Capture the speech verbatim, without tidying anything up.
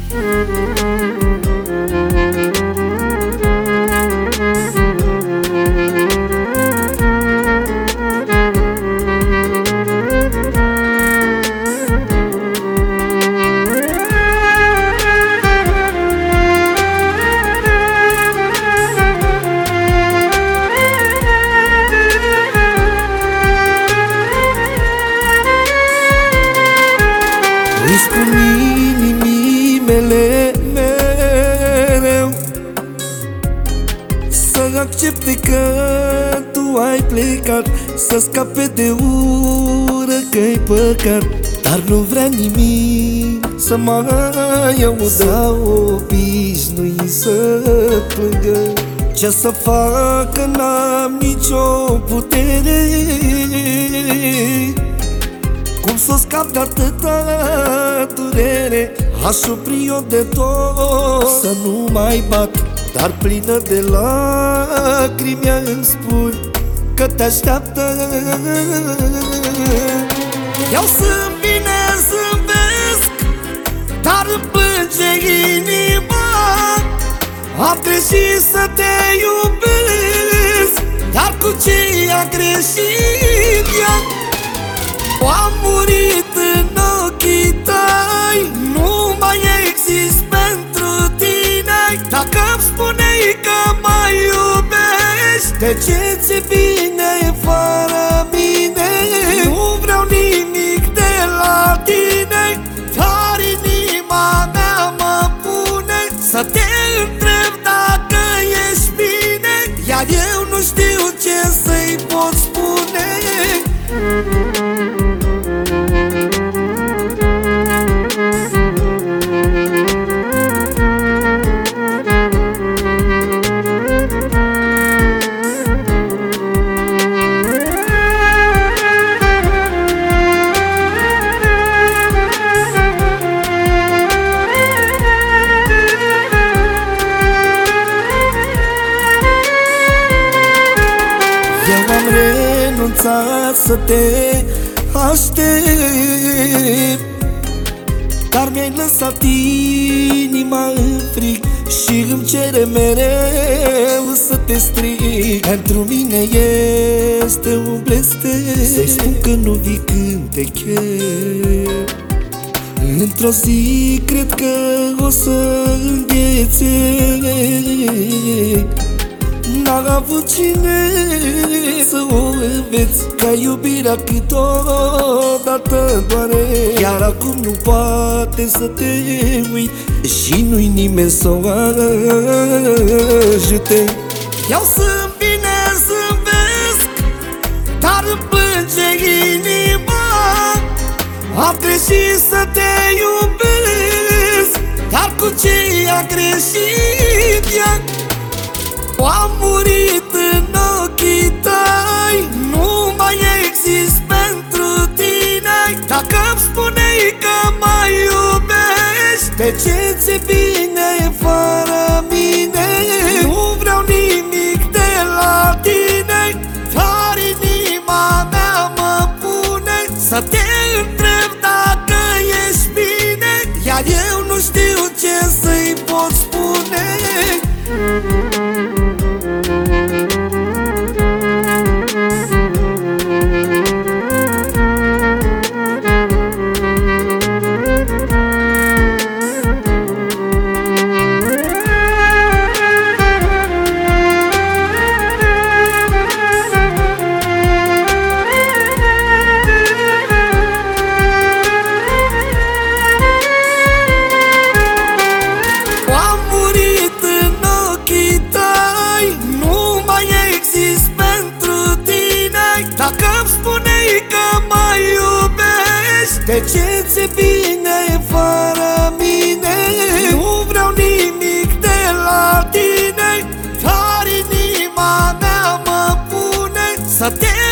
Îi spun inimii mele mereu să accepte că tu ai plecat, să scape de ură că-i păcat. Dar nu vrea nimic să mai audă, obișnuit să plângă. Ce să facă, n-am nicio putere, cum să scap de atâta durere. Aș opri-o de tot, să nu mai bat, dar plină de lacrimi îmi spui că te așteaptă. Eu sunt bine, zâmbesc, dar îmi plânge inima. Am greșit să te iubesc, dar cu ce a greșit ea? Am murit în ochii tăi, nu mai exist pentru tine. Dacă îmi spuneai că mă iubești, de ce ți-e bine fără mine? Nu vreau nimic de la tine, dar inima mea mă pune să te întreb dacă ești bine, iar eu nu știu ce să-i pot spune. Eu am renunțat să te aștept, dar mi-ai lăsat inima în fric și îmi cere mereu să te stric. Pentru mine este un blestem să-i spun că nu vii când te chem. Într-o zi cred că o să înghețe, n-am avut cine să o înveți, ca iubirea câteodată doare. Iar acum nu poate să te uit și nu-i nimeni să o ajute. Eu sunt bine, zâmbesc, dar îmi plânge inima. Am greșit să te iubesc, dar cu ce a greșit ea? Am murit în ochii tăi, nu mai exist pentru tine. Dacă îmi spuneai că mă iubești, de ce ți-e bine fără mine? Nu vreau nimic de la tine, dar inima mea mă pune să te întreb dacă ești bine, iar eu nu știu ce să-i pot spune. Dacă îmi spuneai că mă iubești, de ce ți-e bine fără mine? Nu vreau nimic de la tine, dar inima mea mă pune să te